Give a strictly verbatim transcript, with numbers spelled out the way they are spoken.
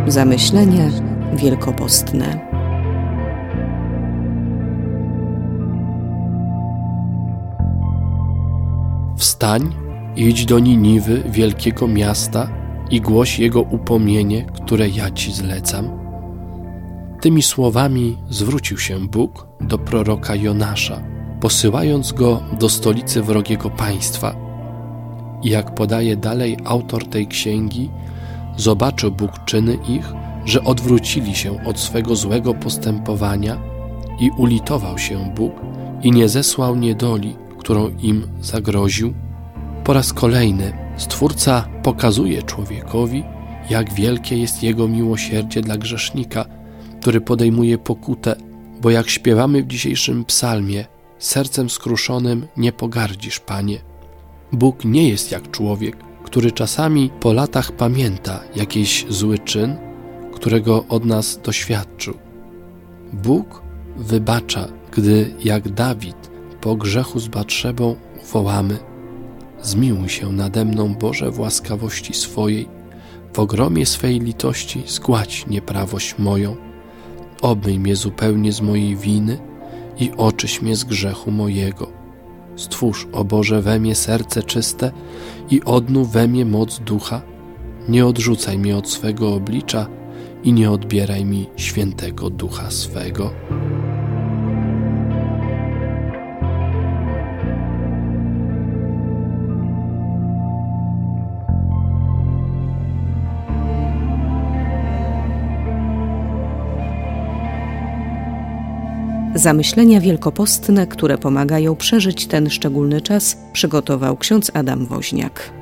Zamyślenia wielkopostne. Wstań, idź do Niniwy, wielkiego miasta, i głoś jego upomnienie, które ja ci zlecam. Tymi słowami zwrócił się Bóg do proroka Jonasza, posyłając go do stolicy wrogiego państwa. I jak podaje dalej autor tej księgi, zobaczył Bóg czyny ich, że odwrócili się od swego złego postępowania i ulitował się Bóg i nie zesłał niedoli, którą im zagroził. Po raz kolejny Stwórca pokazuje człowiekowi, jak wielkie jest Jego miłosierdzie dla grzesznika, który podejmuje pokutę, bo jak śpiewamy w dzisiejszym psalmie, sercem skruszonym nie pogardzisz, Panie. Bóg nie jest jak człowiek, który czasami po latach pamięta jakiś zły czyn, którego od nas doświadczył. Bóg wybacza, gdy jak Dawid po grzechu z Batszebą wołamy: zmiłuj się nade mną, Boże, w łaskawości swojej, w ogromie swej litości zgładź nieprawość moją. Obmyj mnie zupełnie z mojej winy i oczyś mnie z grzechu mojego. Stwórz, o Boże, we mnie serce czyste i odnów we mnie moc ducha. Nie odrzucaj mnie od swego oblicza i nie odbieraj mi świętego ducha swego. Zamyślenia wielkopostne, które pomagają przeżyć ten szczególny czas, przygotował ksiądz Adam Woźniak.